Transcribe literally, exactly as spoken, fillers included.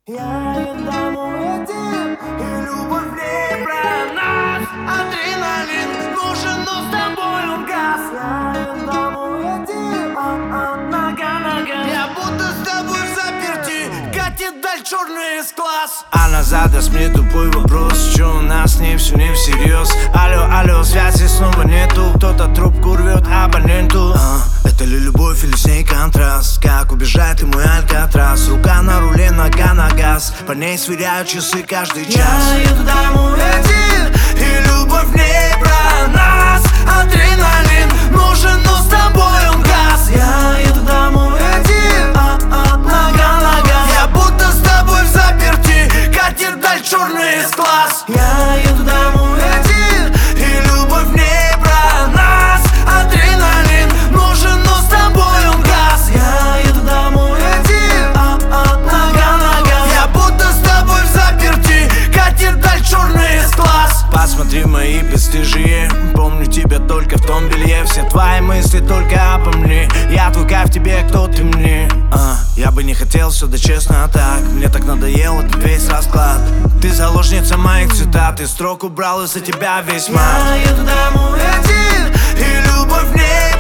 Я иду домой один, и любовь в ней про нас. Адреналин нужен, но с тобой он газ. Я иду домой один, а-а, нога, нога. Я будто с тобой в заперти, катит даль черный из глаз. Она задаст мне тупой вопрос, чё у нас с ней все не всерьез. Алло, алло, связи снова нету, кто-то трубку рвет абоненту. а, Это ли любовь или с ней контраст? Как убежать и мой алькатрас? Рука на руле, нога на газ, по ней сверяют часы каждый час. Я иду домой один, и любовь в ней про нас. Адреналин нужен, но с тобой он газ. Я иду домой один, а-а, нога, нога. Я будто с тобой в заперти, катит даль черный из глаз. Я иду домой один, и любовь в ней про нас. Адреналин нужен, но с тобой он газ. Я иду домой один, а-а, нога, нога. Я будто с тобой в заперти, катит даль черный из глаз. Посмотри мои бесстыжие, помню тебя только в том белье. Все твои мысли только обо мне, я твой кайф, тебе кто ты мне. а, Я бы не хотел сюда честно так, мне так надоел этот весь расклад. Ты заложница моих цитат, и строк убрал из-за тебя весь мат. Я иду домой один, и любовь в ней